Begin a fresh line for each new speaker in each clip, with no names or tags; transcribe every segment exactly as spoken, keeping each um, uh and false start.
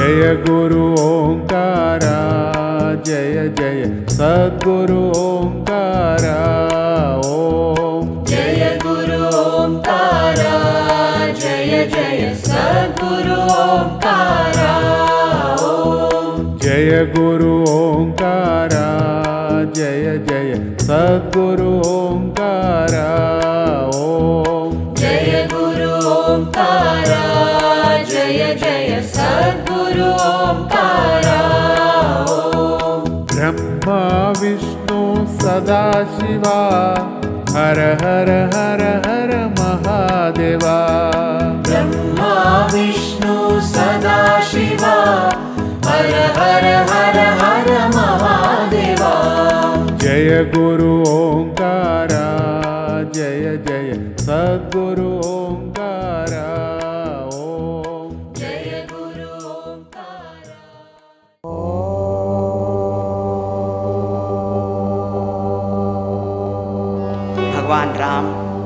जय गुरु ओंकारा, जय जय सद्गुरु ओंकारा। ओम
जय गुरु ओंकारा, जय जय सद्गुरु ओंकारा। ओम
जय गुरु ओंकारा, जय जय सद्गुरु ओंकारा। ओम
जय गुरु ओंकारा, जय जय सद्गुरु ओंकारा। ओम
ब्रह्मा विष्णु सदाशिवा, हर हर हर हर महादेवा।
ब्रह्मा विष्णु सदाशिवा, हर हर हर हर महादेवा।
जय गुरु ओंकारा, जय जय सद्गुरु ओंकारा। ओम
जय गुरु ओंकारा।
भगवान राम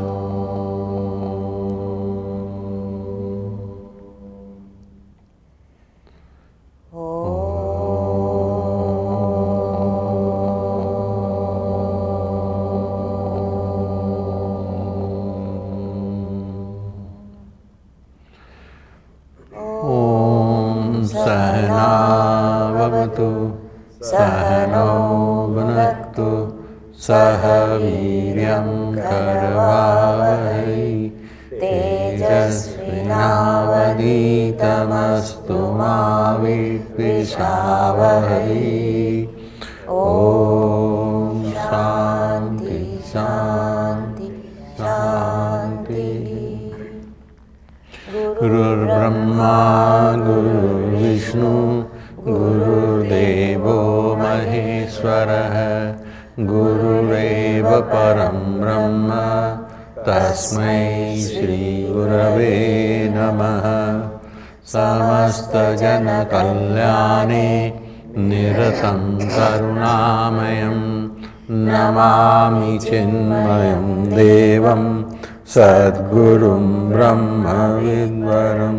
सहनावतु सहनौ भुनक्तु सह वीर्यं करवावहै तेजस्विनावधीतमस्तु मा विद्विषावहै। ॐ शान्ति शान्ति शान्ति। गुरुर्ब्रह्मा गुरुर्विष्णु गुरुर्देवो महेश्वरः, गुरुरेव परं ब्रह्म तस्मै श्री गुरवे नमः। समस्तजनकल्याणे निरतं करुणामयं नमामि चिन्मयं देवं सद्गुरुं ब्रह्मविद्वरम्।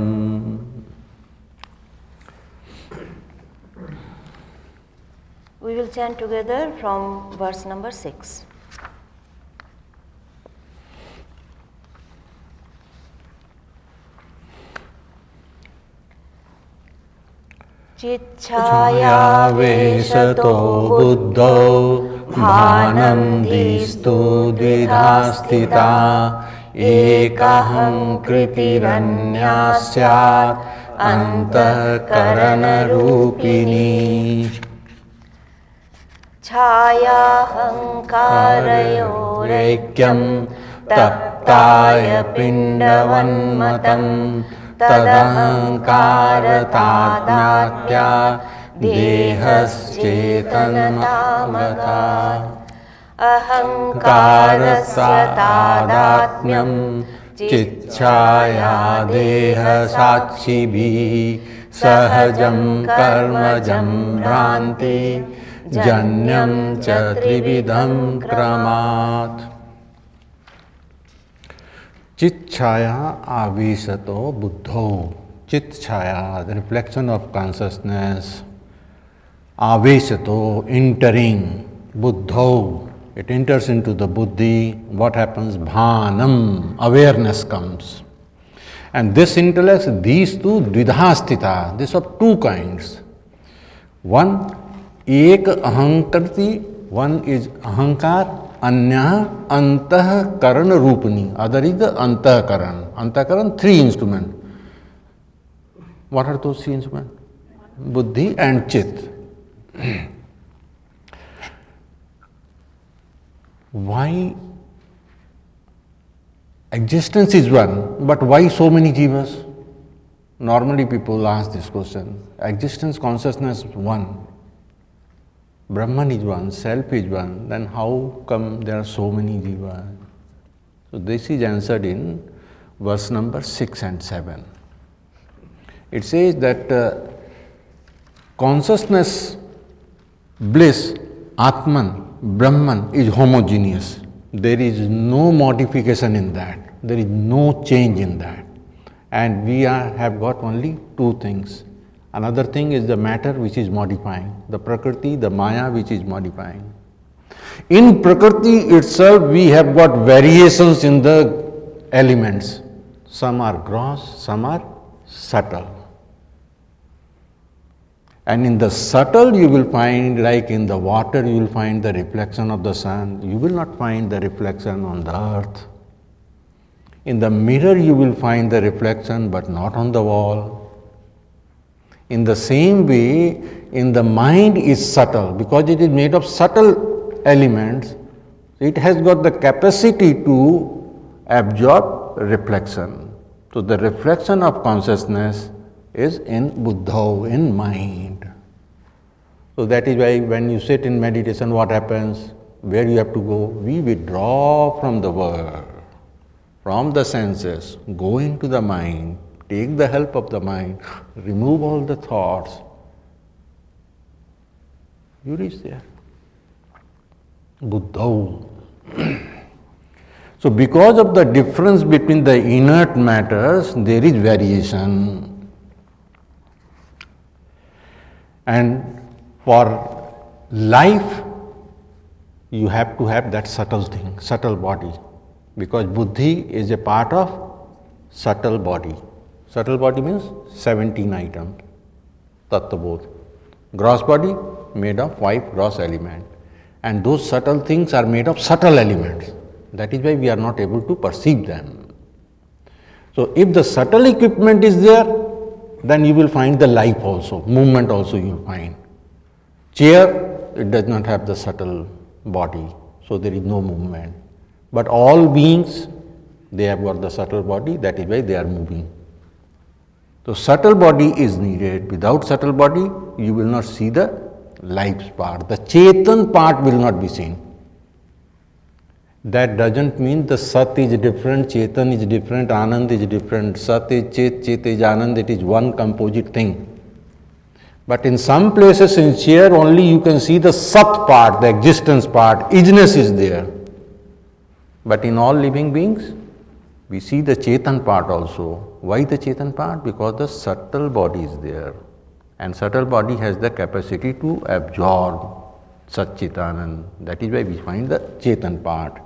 We will chant together from verse number six.
चिच्छायावेशतो बुद्धौ भानं दिस्तु द्विधा स्थिता, एकऽहंकृतिरन्या स्यात् अन्तःकरणरूपिणी।
छायाहंकारयोरैक्यं
तप्ताय पिण्डवन्मतं, तदहंकारतादात्म्या देहश्चेतनमागता।
अहंकारस्य तादात्म्यं
चिच्छाया देहसाक्षिभिः सहजं कर्मजं भ्रान्ति जन्यं च त्रिविधं क्रमात्। चिच्छाया आवेशतो बुद्धौ। चिच्छाया, the reflection of consciousness. Aveshato, entering. Buddhau, it enters into the buddhi. What happens? Bhanam, awareness comes. And this intellects these two dvidhastita. These are two kinds. One, ek ahankarti, one is ahankar. Anya antah karan rupani. Other is the antah karan. Antah karan, three instruments. What are those three instruments? Buddhi and chit. Why existence is one, but why so many jivas? Normally people ask this question. Existence, consciousness is one. Brahman is one, self is one, then how come there are so many jivas? So this is answered in verse number six and seven. It says that uh, consciousness, bliss, Atman, Brahman is homogeneous. There is no modification in that. There is no change in that. And we are, have got only two things, Another thing is the matter which is modifying, the Prakriti, the Maya which is modifying. In Prakriti itself, we have got variations in the elements. Some are gross, some are subtle. And in the subtle you will find, like in the water you will find the reflection of the sun, you will not find the reflection on the earth. In the mirror you will find the reflection but not on the wall. In the same way, in the mind is subtle, because it is made of subtle elements, it has got the capacity to absorb reflection. So the reflection of consciousness is in buddha, in mind. So that is why when you sit in meditation, what happens? Where you have to go? We withdraw from the world, from the senses, go into the mind, take the help of the mind, remove all the thoughts. You reach there. Buddha. So because of the difference between the inert matters, there is variation. And for life, you have to have that subtle thing, subtle body, because buddhi is a part of subtle body. Subtle body means seventeen items, tattvabodh. Gross body made of five gross elements, and those subtle things are made of subtle elements. That is why we are not able to perceive them. So if the subtle equipment is there, then you will find the life also, movement also you will find. Chair, it does not have the subtle body, so there is no movement. But all beings, they have got the subtle body, that is why they are moving. So subtle body is needed. Without subtle body, you will not see the life's part. The Chetan part will not be seen. That doesn't mean the Sat is different, Chetan is different, Anand is different. Sat is Chet, Chet is Anand, it is one composite thing. But in some places in chair only you can see the Sat part, the existence part, isness is there. But in all living beings, we see the Chetan part also. Why the Chetan part? Because the subtle body is there. And subtle body has the capacity to absorb Sat Chitanand. That is why we find the Chetan part.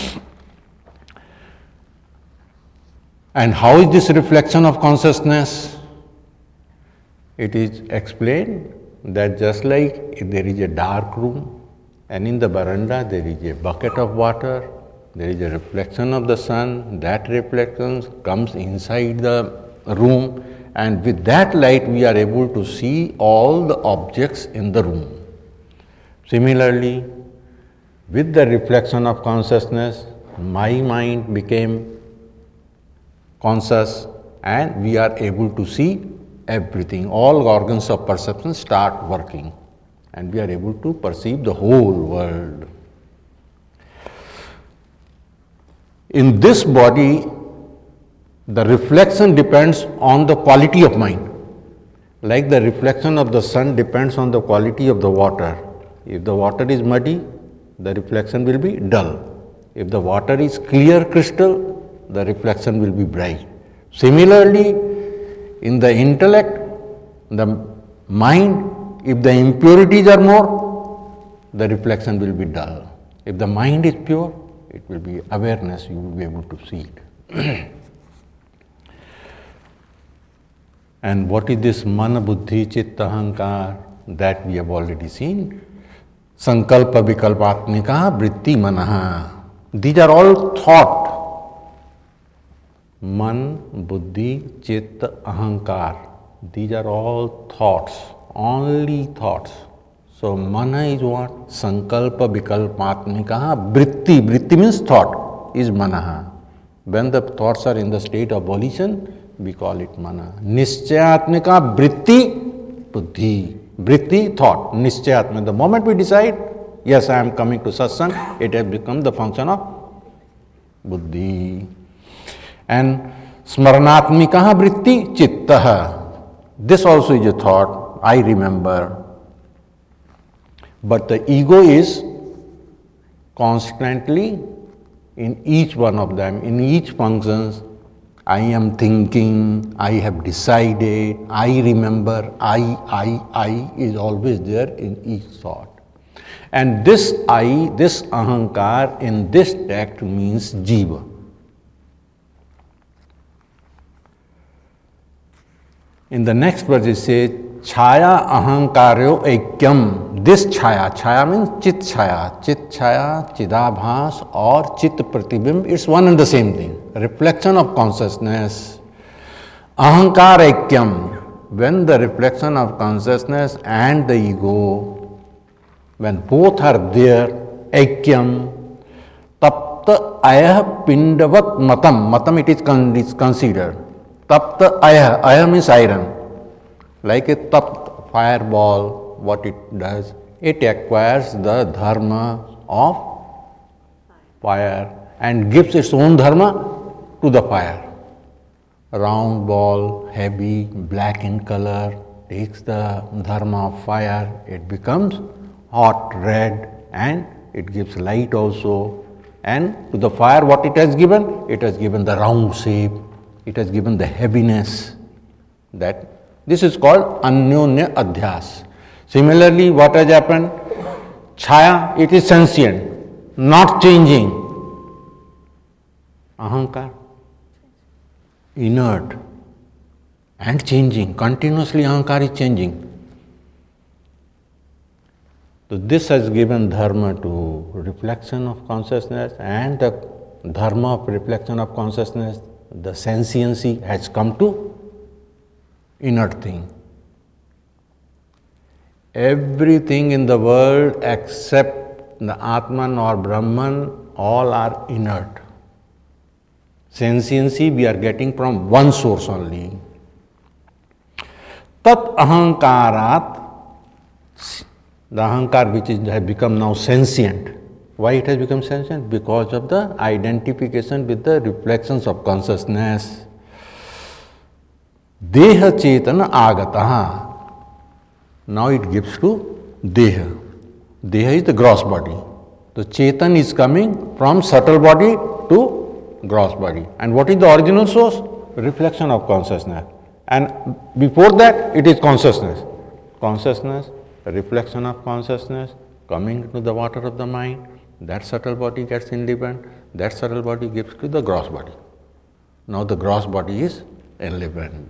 And how is this reflection of consciousness? It is explained that just like if there is a dark room and in the veranda there is a bucket of water, there is a reflection of the sun, that reflection comes inside the room, and with that light we are able to see all the objects in the room. Similarly, with the reflection of consciousness, my mind became conscious and we are able to see everything. All organs of perception start working and we are able to perceive the whole world. In this body, the reflection depends on the quality of mind. Like the reflection of the sun depends on the quality of the water. If the water is muddy, the reflection will be dull. If the water is clear crystal, the reflection will be bright. Similarly, in the intellect, the mind, if the impurities are more, the reflection will be dull. If the mind is pure, it will be awareness, you will be able to see it. And what is this mana, buddhi, chitta, ahankar? That we have already seen. Sankalpa, vikalpatmika, vritti, manaha. These are all thought. Man, buddhi, chitta, ahankar. These are all thoughts, only thoughts. So mana is what? Sankalpa, vikalpatmika, vritti. Vritti means thought, is manaha. When the thoughts are in the state of volition, we call it mana. Nischayatmika, vritti, buddhi. Vritti, thought. Nischayatmika. The moment we decide, yes, I am coming to satsang, it has become the function of buddhi. And smaranatmika, vritti, chittaha. This also is a thought, I remember. But the ego is constantly in each one of them, in each functions, I am thinking, I have decided, I remember, I, I, I is always there in each thought. And this I, this ahankar in this text means jiva. In the next verse it says, Chaya ahankaryo ekyam. This chaya, chaya means chit chaya, chit chaya, chidabhas or chit pratibimb, it's one and the same thing, reflection of consciousness. Ahankar ekyam, when the reflection of consciousness and the ego, when both are there, ekyam, tapta ayah pindavat matam, matam it is, con- is considered. Tapta ayah, ayah means iron. Like a tapt fireball, what it does, it acquires the dharma of fire and gives its own dharma to the fire. Round ball, heavy, black in color, takes the dharma of fire, it becomes hot, red, and it gives light also. And to the fire, what it has given? It has given the round shape, it has given the heaviness. That this is called anyonya adhyas. Similarly, what has happened? Chaya, it is sentient, not changing. Ahankar, inert and changing. Continuously ahankar is changing. So this has given dharma to reflection of consciousness, and the dharma of reflection of consciousness, the sentiency has come to inert thing. Everything in the world except the Atman or Brahman, all are inert. Sentiency we are getting from one source only. Tat ahankarat, the ahankar which is, has become now sentient. Why it has become sentient? Because of the identification with the reflections of consciousness. Deha chetana agataha. Now it gives to Deha. Deha is the gross body. The Chetan is coming from subtle body to gross body. And what is the original source? Reflection of consciousness. And before that, it is consciousness. Consciousness, reflection of consciousness, coming to the water of the mind. That subtle body gets enlivened. That subtle body gives to the gross body. Now the gross body is enlivened.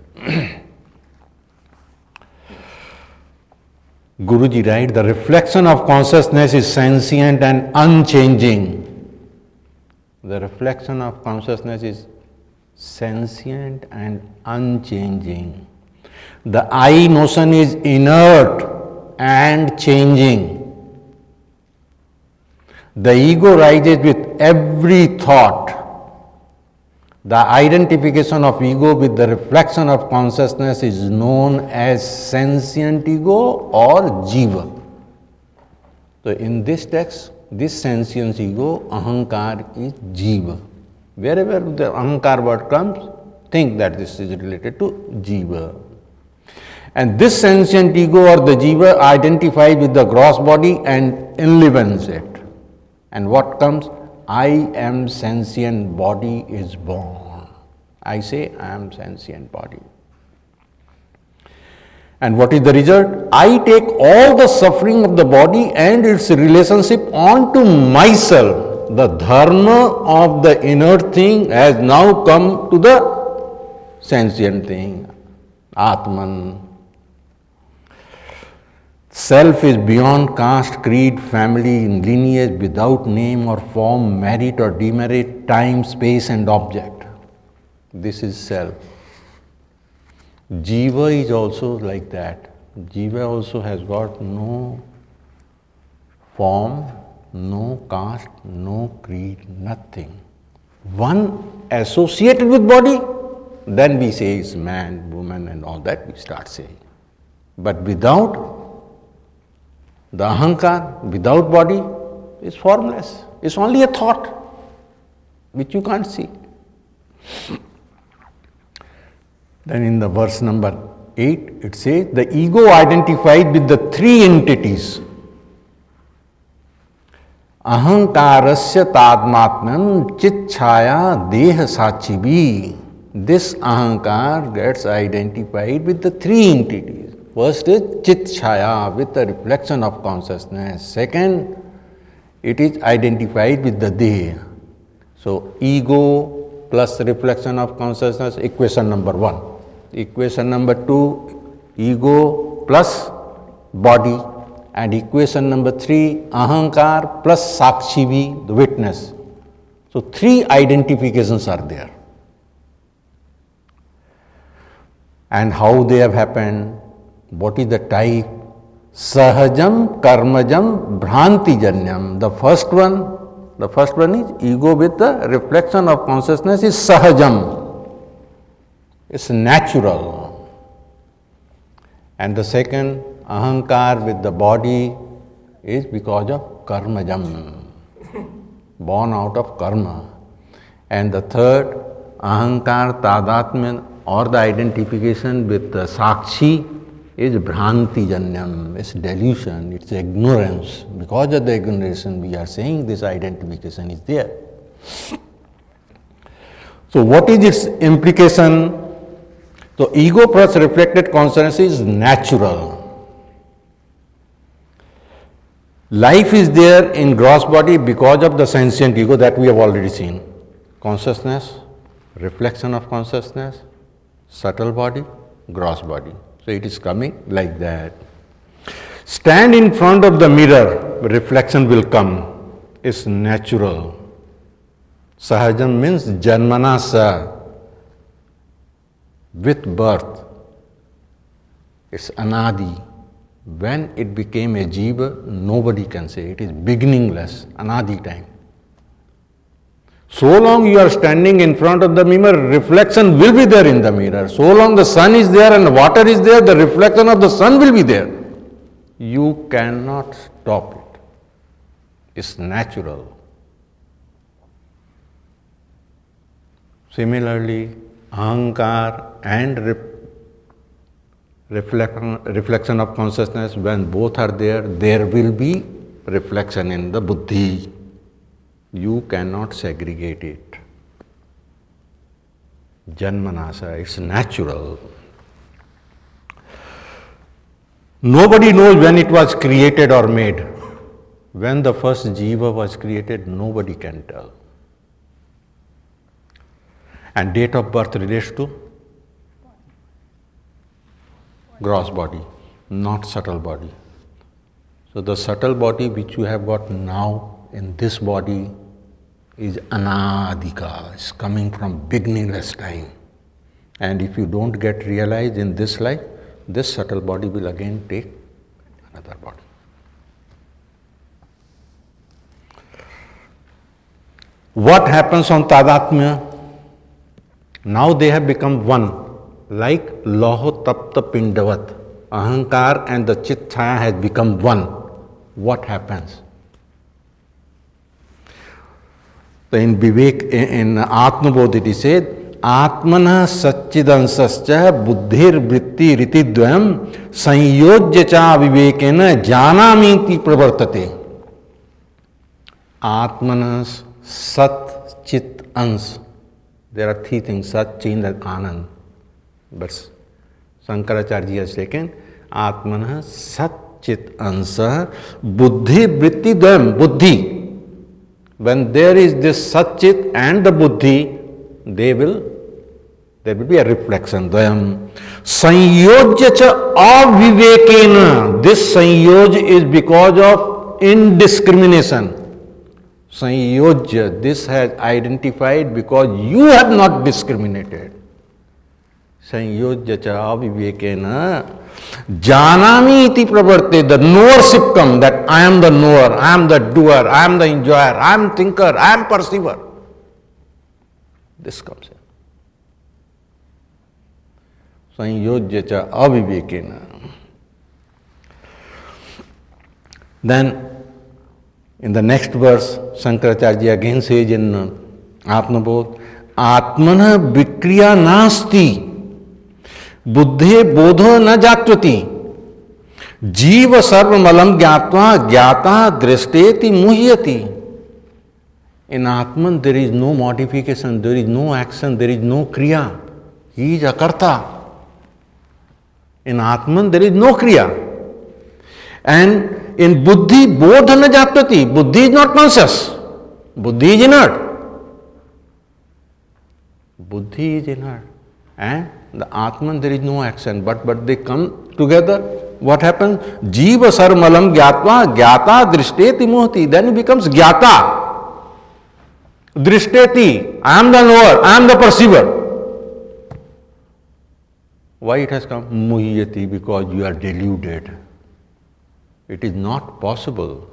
Guruji writes, the reflection of consciousness is sentient and unchanging. The reflection of consciousness is sentient and unchanging. The I notion is inert and changing. The ego rises with every thought. The identification of ego with the reflection of consciousness is known as sentient ego or jiva. So in this text, this sentient ego, ahankar, is jiva. Wherever the ahankar word comes, think that this is related to jiva. And this sentient ego or the jiva identifies with the gross body and enlivens it. And what comes? I am sentient body is born. I say I am sentient body. And what is the result? I take all the suffering of the body and its relationship onto myself. The dharma of the inert thing has now come to the sentient thing, Atman. Self is beyond caste, creed, family, lineage, without name or form, merit or demerit, time, space and object. This is self. Jiva is also like that. Jiva also has got no form, no caste, no creed, nothing. One associated with body, then we say is man, woman and all that we start saying. But without the ahankar, without body, is formless. It's only a thought which you can't see. Then in the verse number eight, it says, the ego identified with the three entities. Ahankarasya tadmatman chitchaya deha sachivi. this ahankar gets identified with the three entities. First is chit chaya, with the reflection of consciousness. Second, it is identified with the deha. So, ego plus reflection of consciousness, equation number one. Equation number two, ego plus body. And equation number three, ahankar plus sakshivi, the witness. So, three identifications are there. And how they have happened, what is the type? Sahajam, karmajam, bhrantijanyam. The first one, the first one is ego with the reflection of consciousness is sahajam. It's natural. And the second, ahankar with the body, is because of karmajam, born out of karma. And the third, ahankar tadatmya, or the identification with the sakshi, is bhrantijanyam, it's delusion, it's ignorance. Because of the ignorance, we are saying this identification is there. So what is its implication? So ego plus reflected consciousness is natural. Life is there in gross body because of the sentient ego that we have already seen. Consciousness, reflection of consciousness, subtle body, gross body. So it is coming like that. Stand in front of the mirror, reflection will come. It's natural. Sahajam means janmanasa, with birth. It's anadi. When it became a jiva, nobody can say. It is beginningless, anadi time. So long you are standing in front of the mirror, reflection will be there in the mirror. So long the sun is there and water is there, the reflection of the sun will be there. You cannot stop it. It's natural. Similarly, ahankar and rep- reflection, reflection of consciousness, when both are there, there will be reflection in the buddhi. You cannot segregate it. Janmanasa, it's natural. Nobody knows when it was created or made. When the first jiva was created, nobody can tell. And date of birth relates to gross body, not subtle body. So the subtle body which you have got now in this body is anadika, is coming from beginningless time. And if you don't get realized in this life, this subtle body will again take another body. What happens on tadatmya? Now they have become one, like loho tapta pindavat. Ahankar and the chit chaya has become one. What happens? So in Vivek, in Atmabodh it is said, Atmana Satchidansascha Buddhir Vritti Riti Dvayam Sanyojya Cha Vivekena Janamiti Pravartate. Atmanas Sat Chit Ans. There are three things, Sat, Chin and Anand. But Shankaracharya has taken Atmana Sat Chit Ansa Buddhi Vritti Dvayam. Buddhi. When there is this Satchit and the Buddhi, they will, there will be a reflection. Dvayam. Sanyojya cha avivekena. This sanyoj is because of indiscrimination. Sanyojya, this has identified because you have not discriminated. Sanyojya cha avivekena. Janami iti pravarte, the knowership come, that I am the knower, I am the doer, I am the enjoyer, I am thinker, I am perceiver. This comes in. Sanyojya cha avivekena. Then, in the next verse, Shankaracharya again says in Atmabodh, Atmana vikriya nasti. बुद्धे बोधो न जात्वति जीव सर्वमलम ज्ञात्वा ज्ञाता दृष्टेति मुह्यति. In Atman there is no modification, there is no action, there is no kriya. He is akarta. In Atman there is no kriya. And in buddhi, bodha na jatati. Buddhi is not conscious. Buddhi is inert. Buddhi is inert. And the Atman, there is no action. But but they come together. What happens? Jiva sarmalam gyatva gyata drishteti mohti. Then it becomes gyata. Drishteti. I am the knower. I am the perceiver. Why it has come? Muhyati, because you are deluded. It is not possible.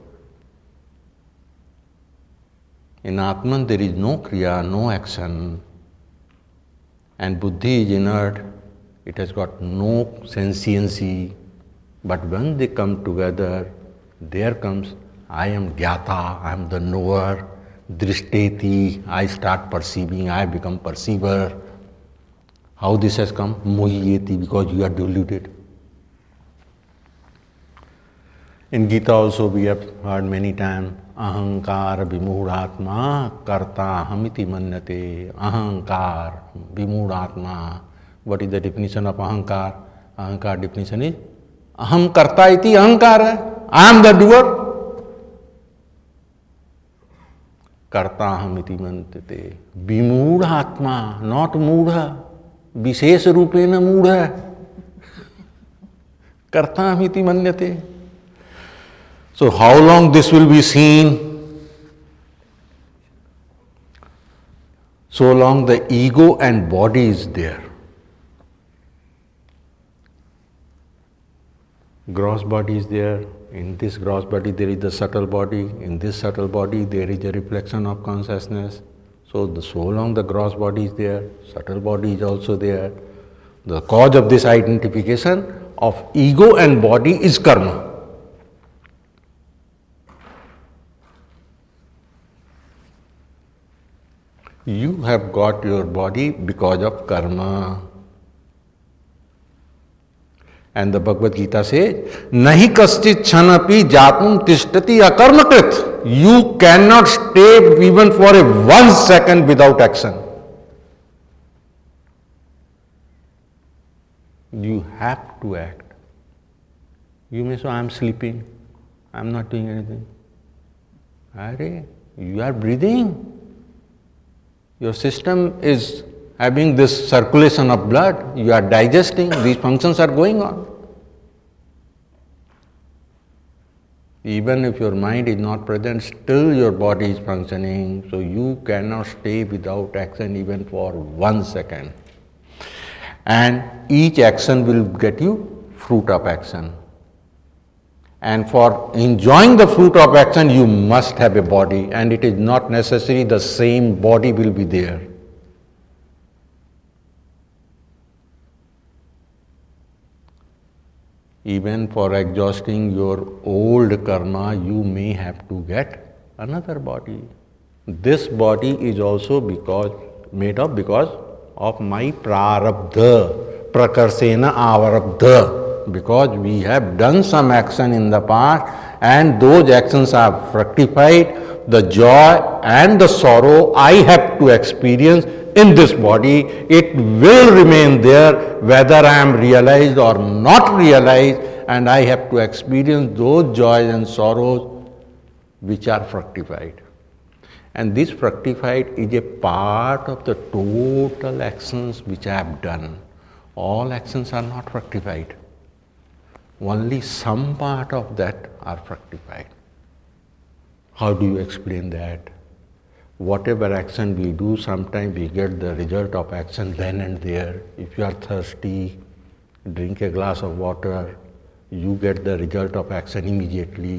In Atman there is no kriya, no action. And buddhi is inert. It has got no sentiency. But when they come together, there comes, I am gyata, I am the knower. Drishteti, I start perceiving, I become perceiver. How this has come? Muhyeti, because you are deluded. In Gita also we have heard many times, ahankar vimudhatma karta hamiti manyate. Ahankar vimudhatma. What is the definition of ahankar? Ahankar definition is, aham karta iti ahankar. I am the doer. Karta hamiti manyate. Vimudhatma, not mudha. विशेष रूपेण मूढ़ कर्तामिति मन्यते. So how long this will be seen? So long the ego and body is there. Gross body is there. In this gross body there is the subtle body. In this subtle body there is a reflection of consciousness. So, the, so long the gross body is there, subtle body is also there. The cause of this identification of ego and body is karma. You have got your body because of karma. And the Bhagavad Gita says, Nahi kaschit chanapi jatum tishtati akarmakrit. You cannot stay even for a one second without action. You have to act. You may say, I am sleeping, I am not doing anything. Arey, you are breathing. Your system is having this circulation of blood, you are digesting, these functions are going on. Even if your mind is not present, still your body is functioning, so you cannot stay without action even for one second. And each action will get you fruit of action. And for enjoying the fruit of action, you must have a body, and it is not necessary the same body will be there. Even for exhausting your old karma, you may have to get another body. This body is also because made up because of my prarabdha, prakarsena avarabdha, because we have done some action in the past and those actions are fructified. The joy and the sorrow I have to experience in this body, it will remain there whether I am realized or not realized, and I have to experience those joys and sorrows which are fructified. And this fructified is a part of the total actions which I have done. All actions are not fructified. Only some part of that are fructified. How do you explain that? Whatever action we do, sometimes we get the result of action then and there. If you are thirsty, drink a glass of water, you get the result of action immediately.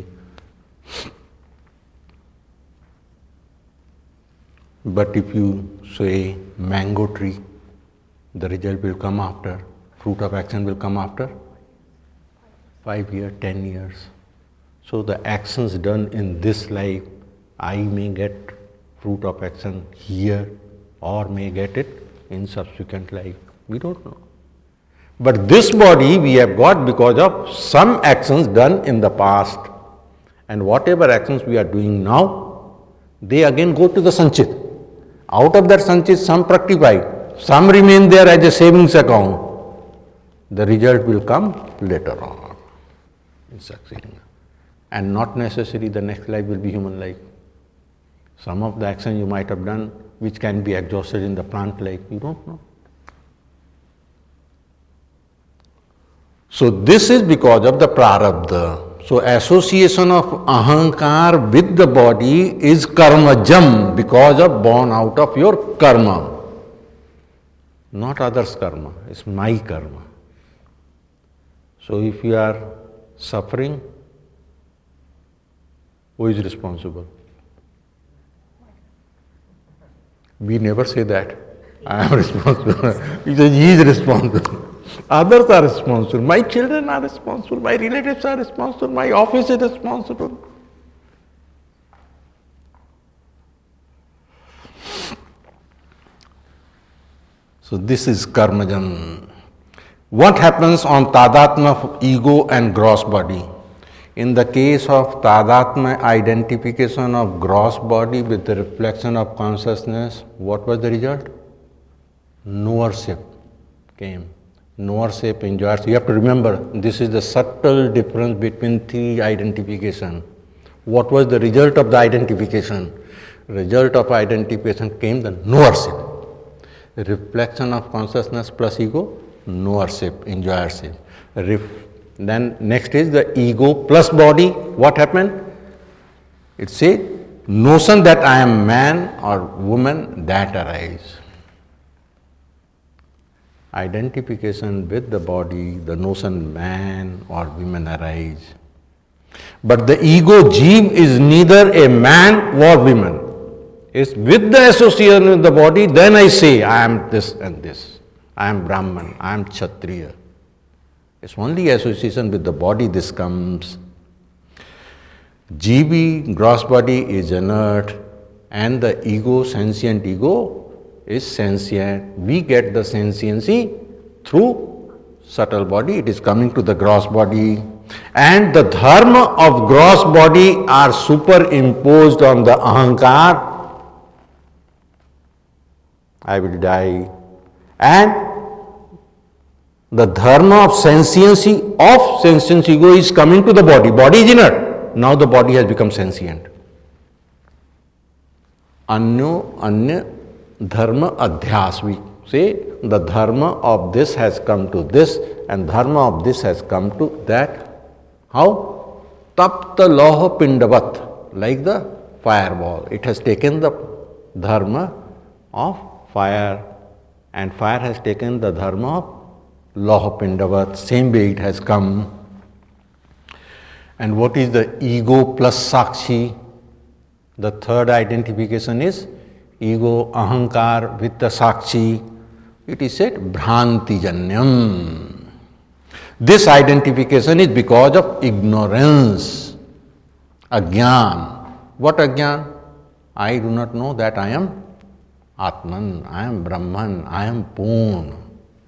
But if you say mango tree, the result will come after, fruit of action will come after five years, ten years. So the actions done in this life, I may get fruit of action here or may get it in subsequent life. We don't know. But this body we have got because of some actions done in the past. And whatever actions we are doing now, they again go to the sanchit. Out of that sanchit, some fructified, some remain there as a savings account. The result will come later on in succeeding. And not necessarily the next life will be human life. Some of the action you might have done which can be exhausted in the plant life, you don't know. So this is because of the prarabdha. So association of ahankar with the body is karmajam because of born out of your karma. Not others' karma, it's my karma. So if you are suffering, who is responsible? We never say that. I am responsible. We say he is responsible. Others are responsible. My children are responsible. My relatives are responsible. My office is responsible. So this is karmajam. What happens on tadatma of ego and gross body? In the case of tadatma, identification of gross body with the reflection of consciousness, what was the result? Knowership came. Knowership, enjoyership. You have to remember, this is the subtle difference between three identification. What was the result of the identification? Result of identification came the knowership. The reflection of consciousness plus ego, knowership, enjoyership. Ref- then next is the ego plus body. What happened? It says notion that I am man or woman, that arise. Identification with the body, the notion man or woman arise. But the ego jeev is neither a man nor woman. It's with the association with the body, then I say I am this and this. I am Brahman, I am Kshatriya. It's only association with the body this comes. Jivi, gross body, is inert, and the ego, sentient ego, is sentient. We get the sentiency through subtle body. It is coming to the gross body. And the dharma of gross body are superimposed on the ahankar. I will die. And the dharma of sentiency of sentient ego is coming to the body. Body is inert. Now the body has become sentient. Anyo anya dharma adhyas. We say the dharma of this has come to this and dharma of this has come to that. How? Tapta loha pindavat. Like the fireball. It has taken the dharma of fire and fire has taken the dharma of loha pindavat. Same way it has come. And what is the ego plus sakshi? The third identification is ego ahankar with the sakshi. It is said bhranti janyam. This identification is because of ignorance, ajnan. What ajnan? I do not know that I am Atman, I am Brahman, I am Purna.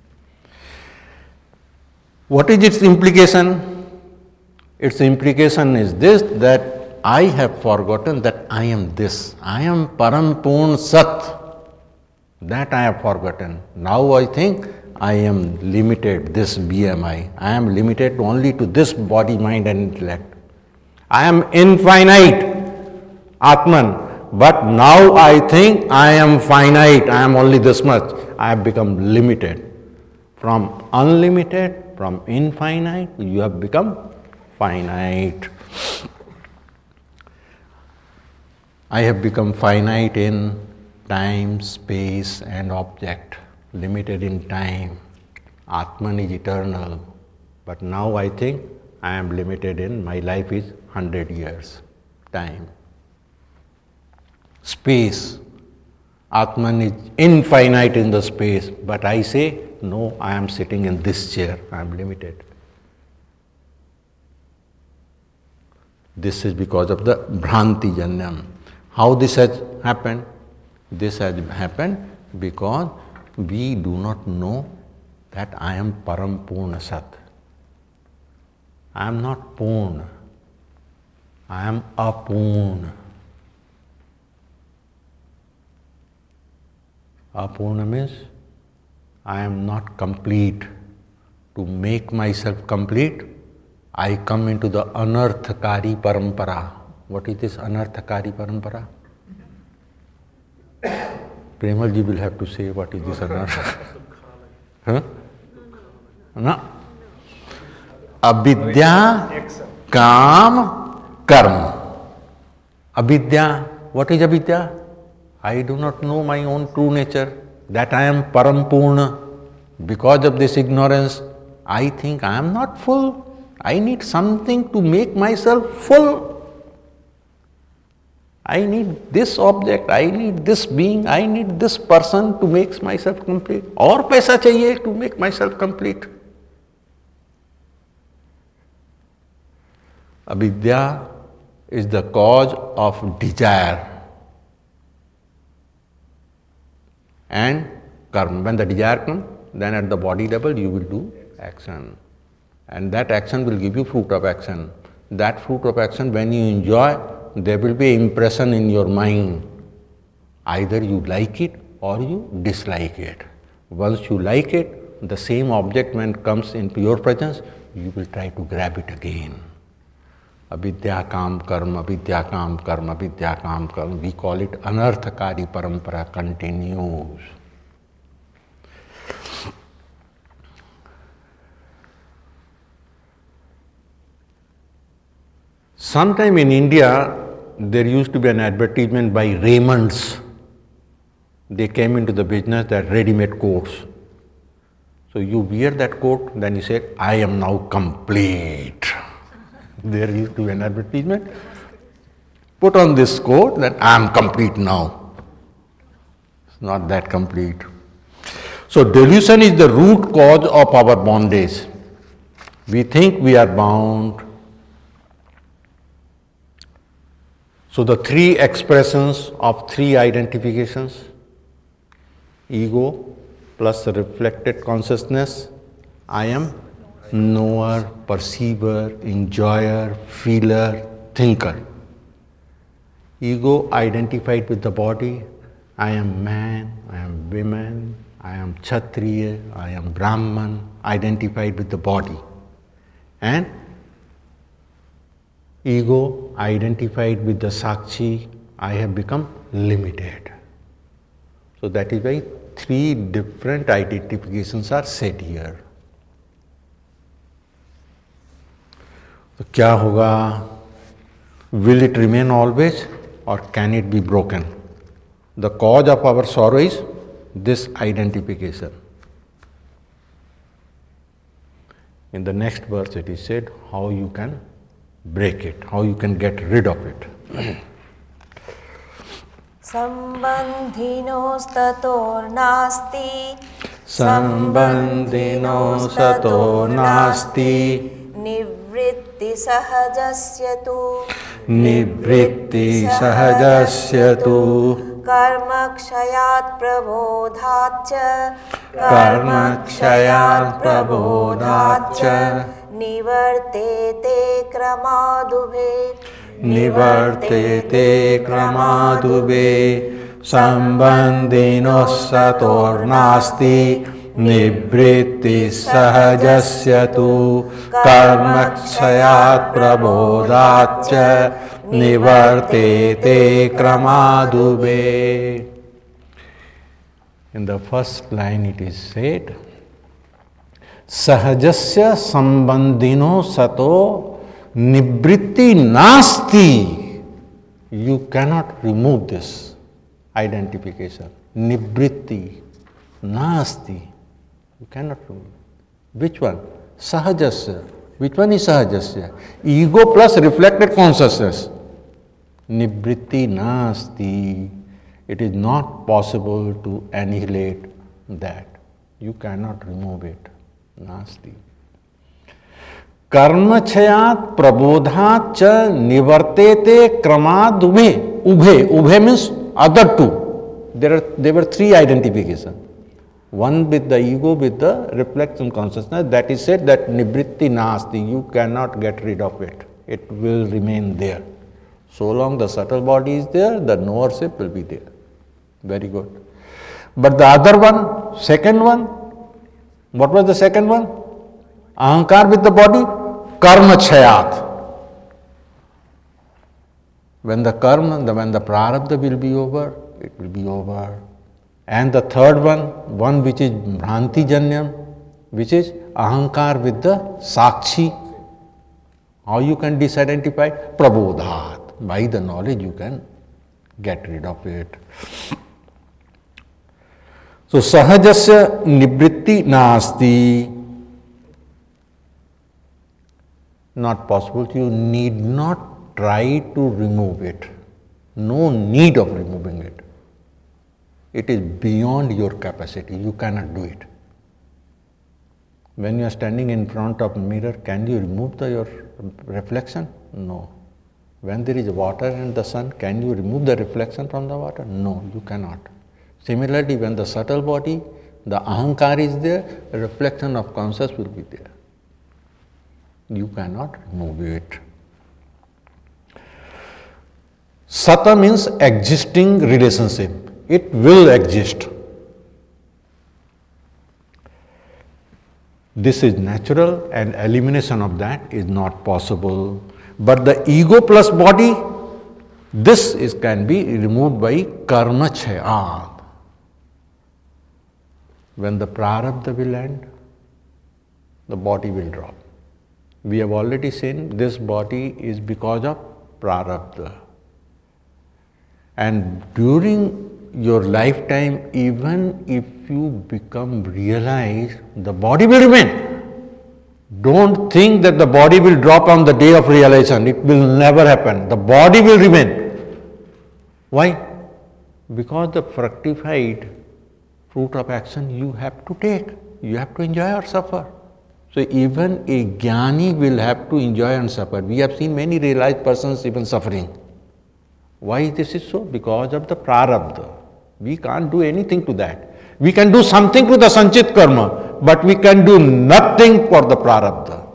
What is its implication? Its implication is this, that I have forgotten that I am this. I am Param Purna Sat. That I have forgotten. Now I think I am limited, this B M I. I am limited only to this body, mind and intellect. I am infinite, Atman. But now I think I am finite, I am only this much. I have become limited. From unlimited, from infinite, you have become finite. I have become finite in time, space and object, limited in time. Atman is eternal. But now I think I am limited in, my life is one hundred years, time. Space, Atman is infinite in the space, but I say, no, I am sitting in this chair, I am limited. This is because of the Bhranti Janyam. How this has happened? This has happened because we do not know that I am Param Purna Sat. I am not Purna. I am Apurna. Apurna means I am not complete. To make myself complete, I come into the anarthakari parampara. What is this anarthakari parampara? Premalji will have to say what is this anartha. Huh? No. Avidya, kam, karma. Avidya, what is avidya? I do not know my own true nature, that I am parampurna. Because of this ignorance, I think I am not full. I need something to make myself full. I need this object, I need this being, I need this person to make myself complete. और पैसा चाहिए to make myself complete. Avidya is the cause of desire. And karma. When the desire comes, then at the body level you will do action. And that action will give you fruit of action. That fruit of action, when you enjoy, there will be impression in your mind. Either you like it or you dislike it. Once you like it, the same object when comes into your presence, you will try to grab it again. Avidya kam karma, avidya kam karma, avidya kam karma. We call it anarthakari parampara continues. Sometime in India, there used to be an advertisement by Raymond's. They came into the business that ready-made coats. So you wear that coat, then you say, I am now complete. There used to be an advertisement. Put on this coat, then I am complete now. It's not that complete. So delusion is the root cause of our bondage. We think we are bound. So the three expressions of three identifications, ego plus the reflected consciousness, I am knower, perceiver, enjoyer, feeler, thinker. Ego identified with the body, I am man, I am woman, I am Kshatriya, I am Brahman, identified with the body. And ego identified with the Sakshi, I have become limited. So that is why three different identifications are said here. So क्या होगा? Will it remain always or can it be broken? The cause of our sorrow is this identification. In the next verse it is said how you can break it, how you can get rid of it.
Sambandhinostatornasti
Sambandhinostatornasti
Nivritti sahajasya tu
Nivritti sahajasya tu
Karma kshayat prabodhacha
Karma kshayat prabodhacha
Nivartete kramadubhe
Nivartete kramadube Sambandhinostatornasti Nivritti sahajasya tu Karmakshayat prabodhacha Nivartete kramadube. In the first line it is said, Sahajasya sambandhino sato nivritti nasti. You cannot remove this identification. Nivritti nasti. You cannot remove. Which one? Sahajasya. Which one is Sahajasya? Ego plus reflected consciousness. Nivritti nasti. It is not possible to annihilate that. You cannot remove it. Nasti. Karmachayat prabodhat cha nivartete kramad ubhe. Ubhe. Ubhe means other two. There are there were three identifications. One with the ego, with the reflection consciousness. That is said that nivritti nasti. You cannot get rid of it. It will remain there. So long the subtle body is there, the knowership will be there. Very good. But the other one, second one, What was the second one? Ahankar with the body, karma chayat. When the karma, the, when the prarabdha will be over, it will be over. And the third one, one which is bhranti janyam, which is ahankar with the sakshi. How you can disidentify? Prabodhat. By the knowledge you can get rid of it. So sahajasya nivritti nasti. Not possible. You need not try to remove it. No need of removing it. It is beyond your capacity. You cannot do it. When you are standing in front of a mirror, can you remove the, your reflection? No. When there is water and the sun, can you remove the reflection from the water? No, you cannot. Similarly, when the subtle body, the ahankar is there, the reflection of consciousness will be there. You cannot remove it. Sata means existing relationship. It will exist. This is natural and elimination of that is not possible. But the ego plus body, this is, can be removed by karma chayat. When the prarabdha will end, the body will drop. We have already seen this body is because of prarabdha. And during your lifetime, even if you become realized, the body will remain. Don't think that the body will drop on the day of realization. It will never happen. The body will remain. Why? Because the fructified fruit of action you have to take. You have to enjoy or suffer. So even a jnani will have to enjoy and suffer. We have seen many realized persons even suffering. Why this is so? Because of the prarabdha. We can't do anything to that. We can do something to the sanchit karma, but we can do nothing for the prarabdha.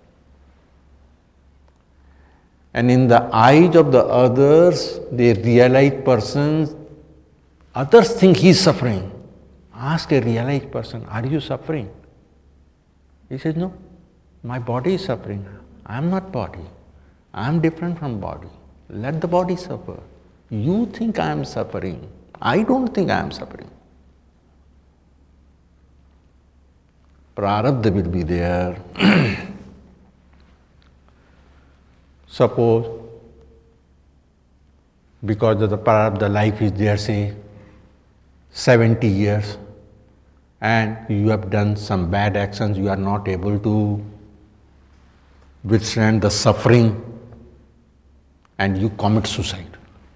And in the eyes of the others, the realized persons, others think he is suffering. Ask a realized person, are you suffering? He says, no, my body is suffering. I am not body. I am different from body. Let the body suffer. You think I am suffering. I don't think I am suffering. Prarabdha will be there. Suppose, because of the prarabdha, life is there, say, seventy years, and you have done some bad actions, you are not able to withstand the suffering, and you commit suicide.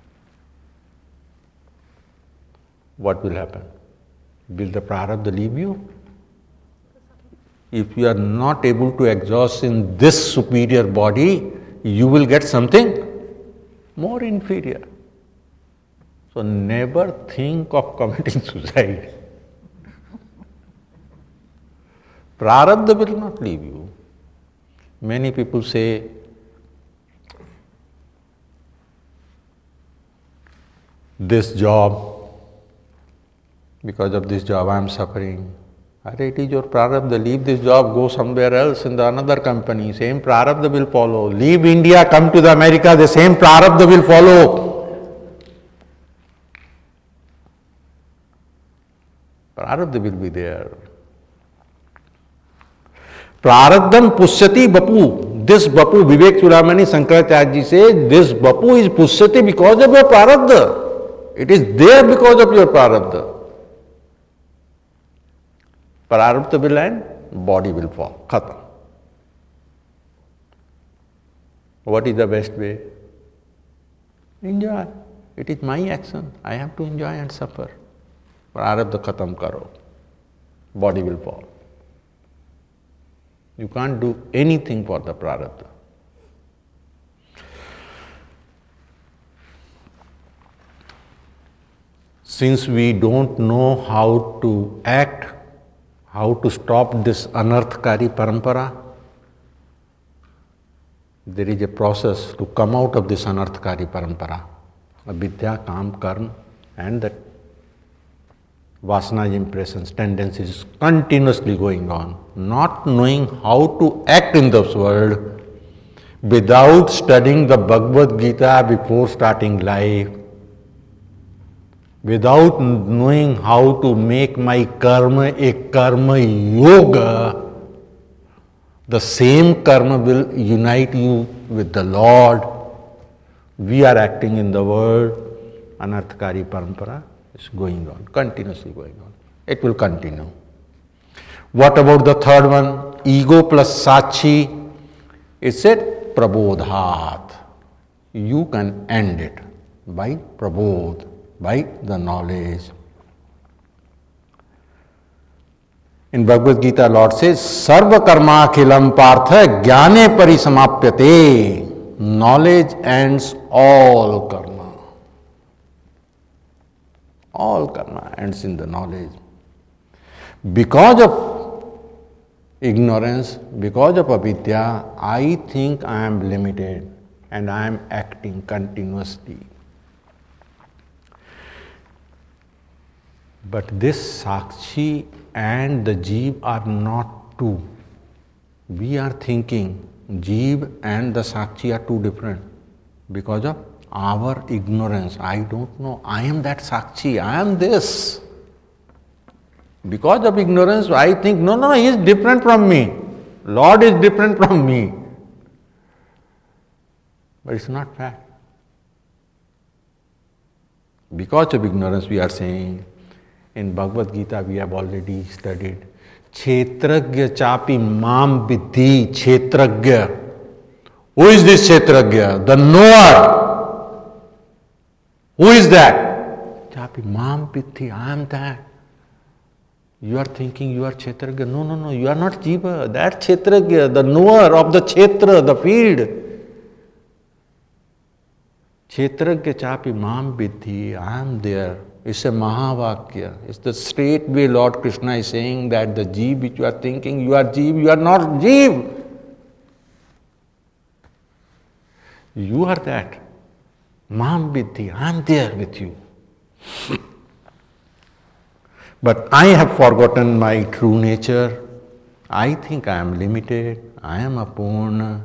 What will happen? Will the prarabdha leave you? If you are not able to exhaust in this superior body, you will get something more inferior. So never think of committing suicide. Prarabdha will not leave you. Many people say, this job, because of this job I am suffering. It is your prarabdha. Leave this job, go somewhere else in the another company. Same prarabdha will follow. Leave India, come to the America, the same prarabdha will follow. Prarabdha will be there. Prarabdham pushyati bapu. This bapu, Vivek Chudamani Shankaracharya says, this bapu is pushyati because of your prarabdha. It is there because of your prarabdha. Prarabdha will end, body will fall. Khatam. What is the best way? Enjoy. It is my action. I have to enjoy and suffer. Prarabdha khatam karo. Body will fall. You can't do anything for the prarabdha. Since we don't know how to act, how to stop this anarthkari parampara, there is a process to come out of this anarthkari parampara. Avidya, kam, karma, and that Vasana impressions, tendencies continuously going on, not knowing how to act in this world without studying the Bhagavad Gita before starting life, without knowing how to make my karma a karma yoga. The same karma will unite you with the Lord. We are acting in the world, anarthakari parampara is going on, continuously going on. It will continue. What about the third one? Ego plus Sachi. It said prabodhat. You can end it by prabodh, by the knowledge. In Bhagavad Gita, Lord says, Sarva karma akhilam partha jnane parisamapyate. Knowledge ends all karma. All karma ends in the knowledge. Because of ignorance, because of avidya, I think I am limited and I am acting continuously. But this Sakshi and the Jeev are not two. We are thinking Jeev and the Sakshi are two different because of our ignorance. I don't know. I am that Sakshi. I am this. Because of ignorance, I think, no, no, he is different from me. Lord is different from me. But it's not fact. Because of ignorance, we are saying, in Bhagavad Gita we have already studied, Kshetragya chapi mam vidhi Kshetragya. Who is this Kshetragya? The knower. Who is that? Chapi mam vidhi, I am that. You are thinking you are Kshetragya. No, no, no, you are not Jiva. That Kshetragya, the knower of the Kshetra, the field. Kshetragya chapi mam vidhi, I am there. It's a Mahavakya. It's the straight way Lord Krishna is saying that the Jeev which you are thinking, you are Jeev, you are not Jeev. You are that. Mam vidhi, I am there with you. But I have forgotten my true nature. I think I am limited. I am apurna.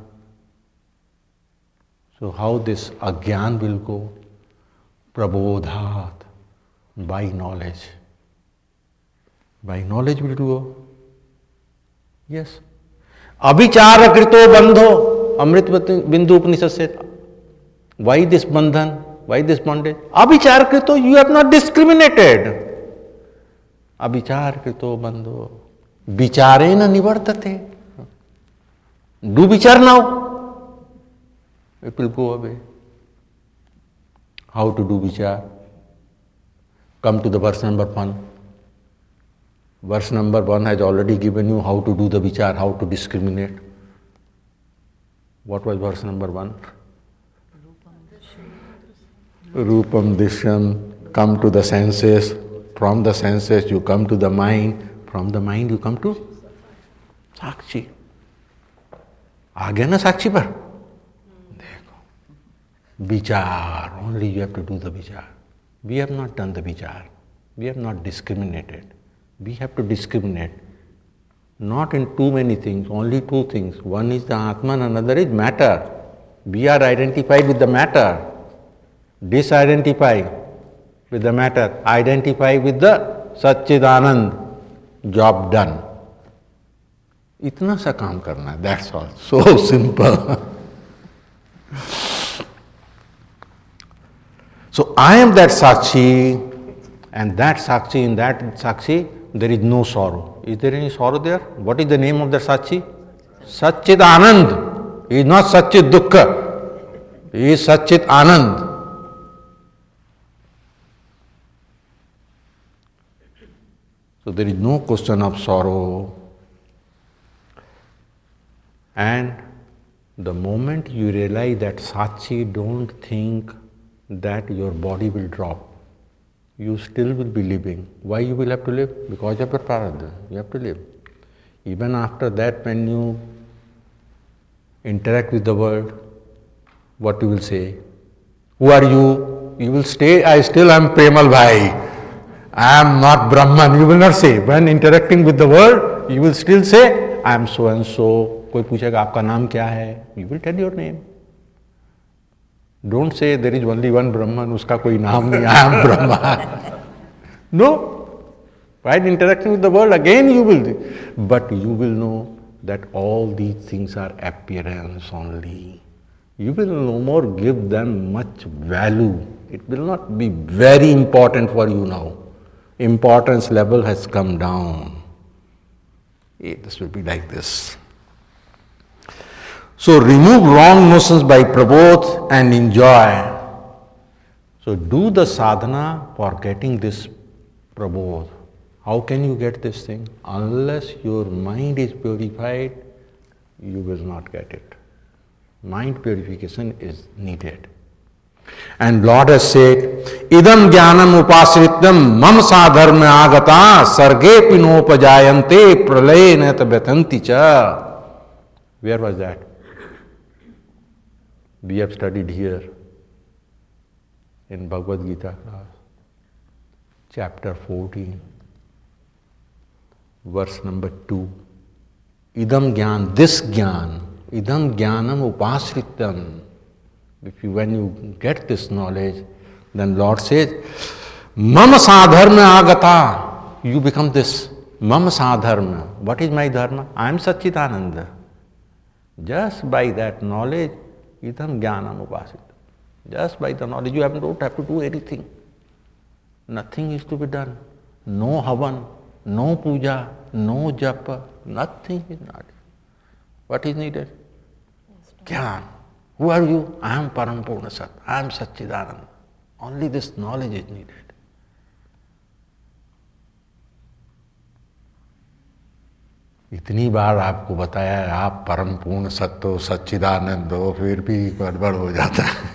So how this agyan will go? Prabodhat. By knowledge. By knowledge will go. Yes. Abhichara krito bandho. Amrit Bindu Upanishad said. Why this bandhan? Why this bondage? Abhichara krito, you have not discriminated. Abhichara krito bandho. Vicharena nivartate. Do vichar now. It will go away. How to do vichar? Come to the verse number one. Verse number one has already given you how to do the vichar, how to discriminate. What was verse number one? Rupam Dishyam. Come to the senses. From the senses you come to the mind. From the mind you come to Sakshi. आ गया ना साक्षी पर? देखो. Vichar. Only you have to do the vichar. We have not done the vichar. We have not discriminated. We have to discriminate. Not in too many things, only two things. One is the Atman, another is matter. We are identified with the matter. Disidentify with the matter. Identify with the Satchidanand. Job done. Itna sa kaam karna, that's all. So simple. So I am that Sakshi, and that Sakshi, in that Sakshi, there is no sorrow. Is there any sorrow there? What is the name of that Sakshi? Satchit Anand. He is not Satchit Dukkha. He is Satchit Anand. So there is no question of sorrow. And the moment you realize that Sakshi, don't think that your body will drop. You still will be living. Why you will have to live? Because of your prarabdha. You have to live. Even after that, when you interact with the world, what you will say? Who are you? You will stay, I still am Premal Bhai. I am not Brahman. You will not say. When interacting with the world, you will still say, I am so and so. कोई पूछेगा आपका नाम क्या है? You will tell your name. Don't say there is only one Brahman, उसका कोई नाम नहीं, I am Brahman. No. While interacting with the world, again you will, but you will know that all these things are appearance only. You will no more give them much value. It will not be very important for you now. Importance level has come down. This will be like this. So remove wrong notions by Prabodh and enjoy. So do the sadhana for getting this Prabodh. How can you get this thing? Unless your mind is purified, you will not get it. Mind purification is needed. And Lord has said, Idam jnanam upasrityam mam sadharma agata sarge pinopajayante pralayena tabyatanti cha. Where was that? We have studied here in Bhagavad Gita class, chapter fourteen. Verse number two. Idam gyan, this gyan, idam gyanam upasrityam. If you, when you get this knowledge, then Lord says, Mama sadharma agata. You become this. Mama sadharma. What is my dharma? I am Satchidananda. Just by that knowledge, idam gyanam upasrityam. Just by the knowledge, you have, don't have to do anything. Nothing is to be done. No havan. No puja, no japa, nothing is not. What is needed? Gyan. Who are you? I am Parampurna Sat. I am Satchidananda. Only this knowledge is needed. इतनी बार आपको बताया है आप परम पूर्ण सत्य हो, सच्चिदानंद हो, फिर भी गड़बड़ हो जाता है.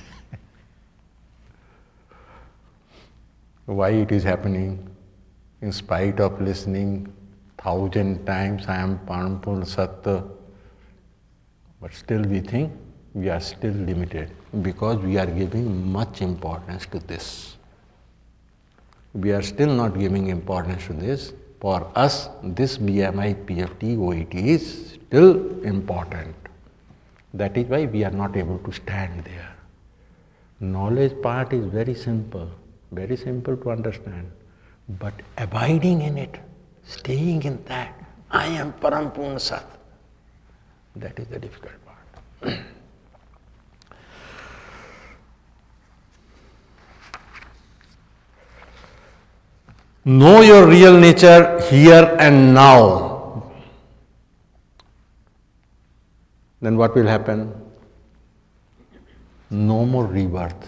Why it is happening? In spite of listening thousand times, I am Parampurna Sattva, but still we think we are still limited because we are giving much importance to this. We are still not giving importance to this. For us, this B M I, P F T, O E T is still important. That is why we are not able to stand there. Knowledge part is very simple, very simple to understand. But abiding in it, staying in that, I am Parampurna Sat, that is the difficult part. Know your real nature here and now. Then what will happen? No more rebirth.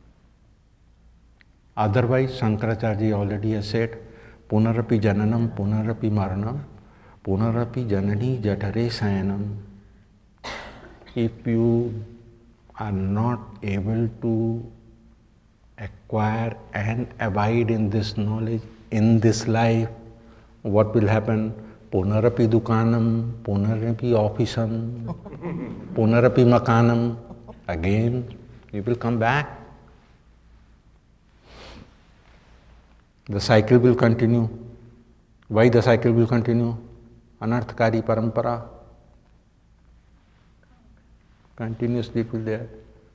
Otherwise, Shankaracharya already has said, Punarapi jananam, punarapi maranam, punarapi janani jatare sayanam. If you are not able to acquire and abide in this knowledge in this life, what will happen? Punarapi dukanam, punarapi officam, punarapi makanam. Again, you will come back. The cycle will continue. Why the cycle will continue? Anarthakari parampara. Continuously will there.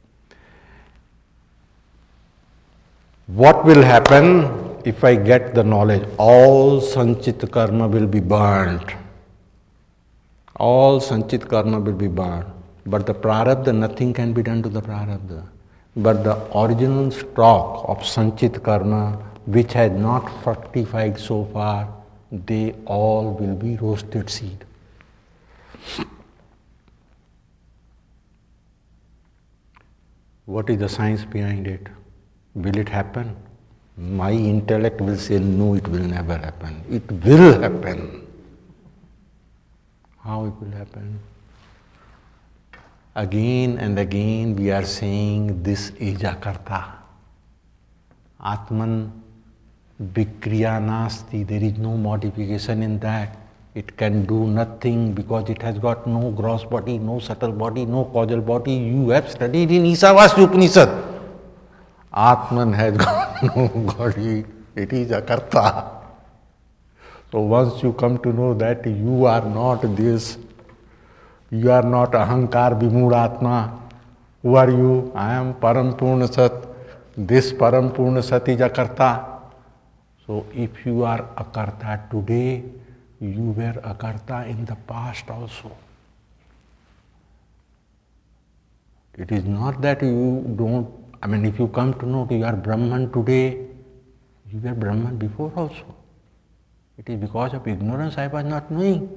What will happen if I get the knowledge? All sanchit karma will be burnt. All sanchit karma will be burnt. But the prarabdha, nothing can be done to the prarabdha. But the original stock of sanchit karma, which has not fructified so far, they all will be roasted seed. What is the science behind it? Will it happen? My intellect will say, no, it will never happen. It will happen. How it will happen? Again and again we are saying this is Akarta. Atman Vikriya Nasti, there is no modification in that. It can do nothing because it has got no gross body, no subtle body, no causal body. You have studied in Isavasya Upanishad. Atman has got no body, It is a karta. So once you come to know that you are not this, you are not ahankar vimuratma. Who are you? I am Param Purna Sat. This Param Purna Sat is a karta. So if you are a karta today, you were a karta in the past also. It is not that you don't, I mean, if you come to know you are Brahman today, you were Brahman before also. It is because of ignorance I was not knowing.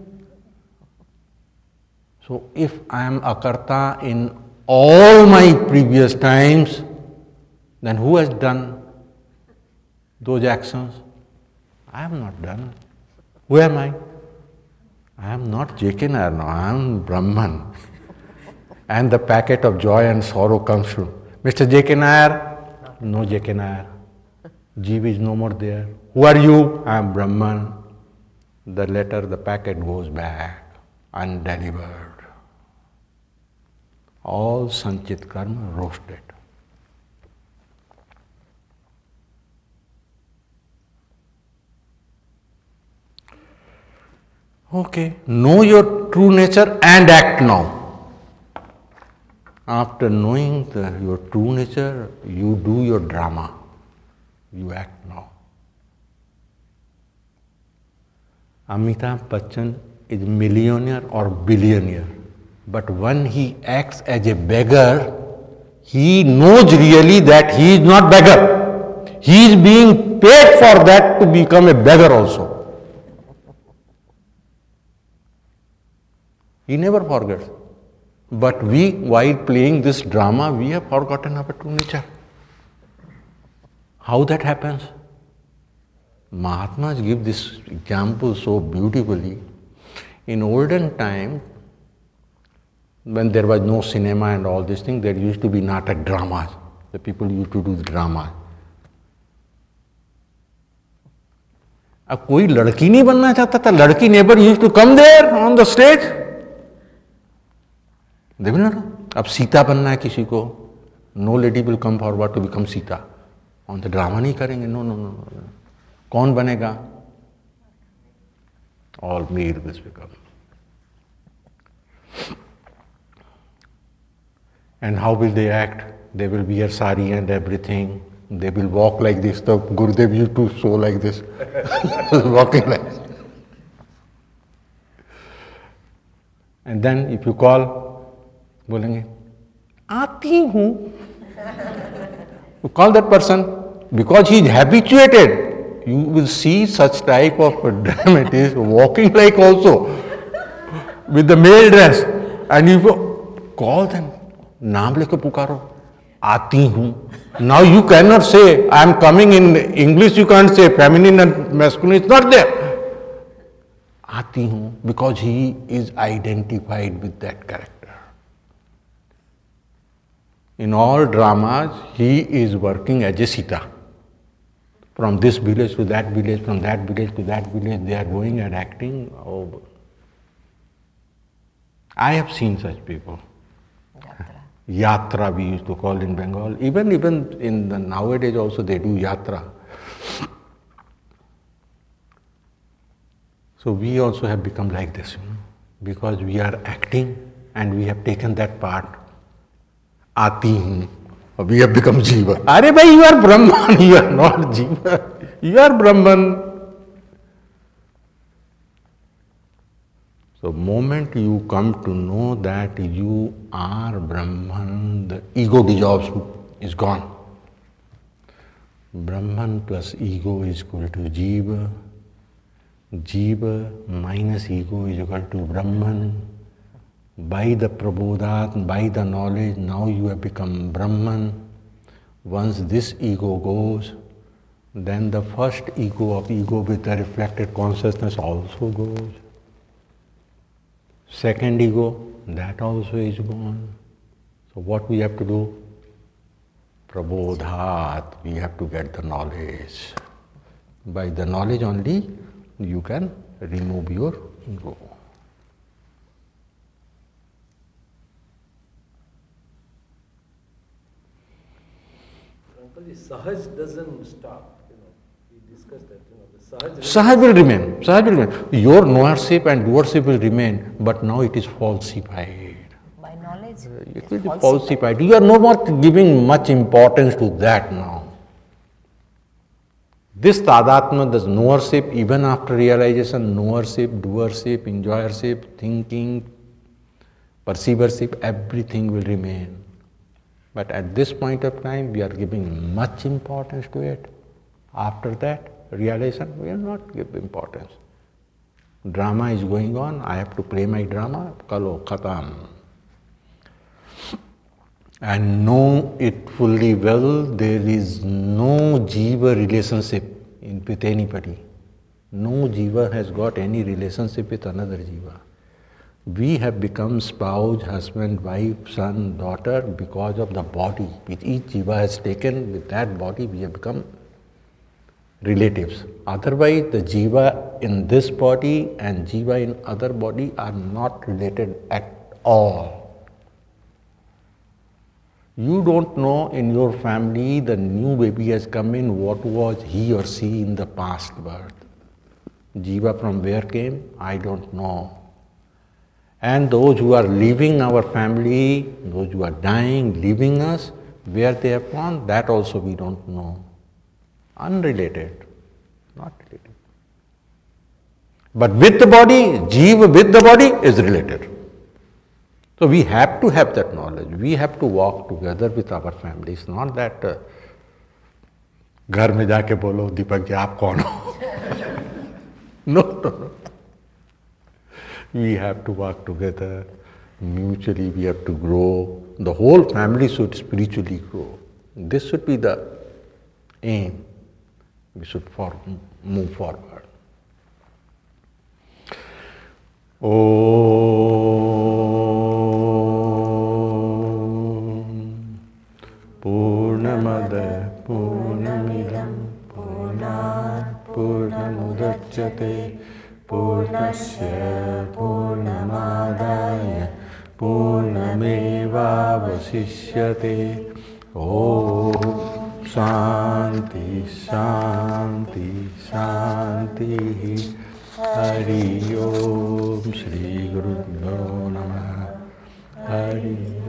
So if I am a karta in all my previous times, then who has done those actions? I have not done. Who am I? I am not J K Nair now, I am Brahman. And the packet of joy and sorrow comes through. Mister J K Nair? No J K Nair. Jeev is no more there. Who are you? I am Brahman. The letter, the packet goes back undelivered. All Sanchit Karma roasted. Okay, know your true nature and act now. After knowing the, your true nature, you do your drama. You act now. Amitabh Bachchan is millionaire or billionaire. But when he acts as a beggar, he knows really that he is not beggar. He is being paid for that to become a beggar also. He never forgets. But we, while playing this drama, we have forgotten our true nature. How that happens? Mahatmas give this example so beautifully. In olden time, when there was no cinema and all these things, there used to be natak dramas. The people used to do the drama. अब कोई लड़की नहीं बनना चाहता था, लड़की never used to come there on the stage. देखो ना, अब सीता बनना है किसी को, no lady will come forward to become Sita. On the drama नहीं करेंगे, no, no, no. कौन बनेगा? All male will become. And how will they act? They will wear sari and everything. They will walk like this. The Gurudev used to show like this, walking like this. And then if you call, बोलेंगे आती हूँ. You call that person because he is habituated. You will see such type of dramatists walking like also with the male dress, and you call them. नाम लेकर पुकारो, आती हूँ. Now you cannot say I am coming in English. You can't say feminine and masculine. It's not there. आती हूँ because he is identified with that character. In all dramas, he is working as a Sita. From this village to that village, from that village to that village, they are going and acting. Oh. I have seen such people. Yatra we used to call in Bengal. Even even in the nowadays also they do yatra. So we also have become like this, you know, because we are acting and we have taken that part. Aati hu. We have become Jiva. Are bhai, you are Brahman, you are not Jiva. You are Brahman. So moment you come to know that you are Brahman, the ego dissolves, is gone. Brahman plus ego is equal to Jiva. Jiva minus ego is equal to Brahman. By the prabodhat, by the knowledge, now you have become Brahman. Once this ego goes, then the first ego of ego with the reflected consciousness also goes. Second ego, that also is gone. So what we have to do? Prabodhat, we have to get the knowledge. By the knowledge only, you can remove your ego.
Uncle, the Sahaj doesn't stop, you know. The
Sahaj will remain. Sahaj will remain. Your knowership and doership will remain, but now it is falsified.
By knowledge,
It will be falsified. You are no more giving much importance to that now. This tadatma, this knowership, even after realization, knowership, doership, enjoyership, thinking, perceivership, everything will remain. But at this point of time, we are giving much importance to it. After that, realization, we will not give importance. Drama is going on, I have to play my drama, kalo, khatam. And know it fully well, there is no jiva relationship in, with anybody. No jiva has got any relationship with another jiva. We have become spouse, husband, wife, son, daughter because of the body which each jiva has taken. With that body we have become relatives. Otherwise the jiva in this body and jiva in other body are not related at all. You don't know in your family, the new baby has come in, what was he or she in the past birth. Jiva from where came? I don't know. And those who are leaving our family, those who are dying, leaving us, where they have gone, that also we don't know. Unrelated, not related. But with the body, jiva with the body is related. So we have to have that knowledge. We have to walk together with our families. Not that घर में जाके बोलो दीपक जी आप कौन हो? No, no, no. We have to work together. Mutually we have to grow. The whole family should spiritually grow. This should be the aim. We should for, move forward. Om Purnamada Purnamidam Purnat Purnamudachyate Purnasya Purnamadaya Purnameva Vasishyate. Om Shanti Shanti Shanti. Hari Om Shri Guru Namah. Hari